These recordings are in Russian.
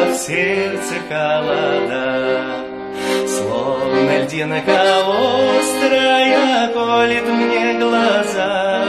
в сердце холода. Словно льдинка острая колет мне глаза.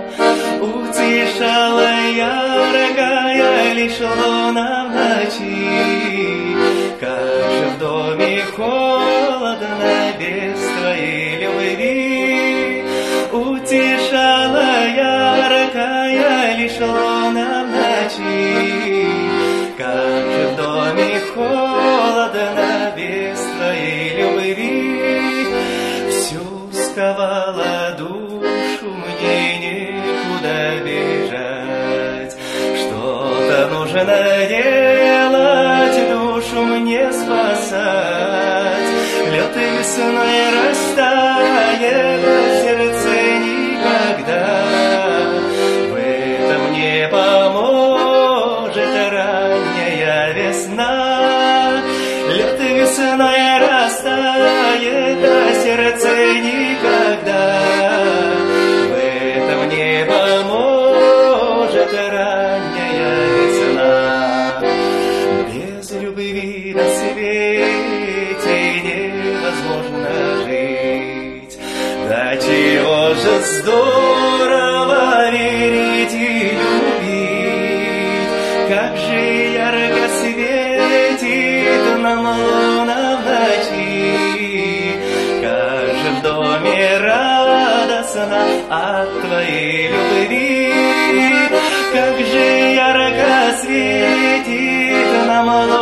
Утешала яркая лишь луна в ночи. Как же в доме холодно без твоей любви. Утешала яркая лишь луна в ночи. Как же в доме холодно без твоей любви. Всю сковала душу, мне некуда бежать. Что-то нужно делать, душу мне спасать. Лед весной растает, сердце никогда. В этом мне поможет ранняя весна. Лед весной растает, а сердце никогда. В этом мне поможет ранняя весна. Без любви на свете невозможно жить. Да чего же здорово верить и любить. Как же ярко светит нам луна в ночи. Как же в доме радостно от твоей любви. Как же ярко светит нам луна.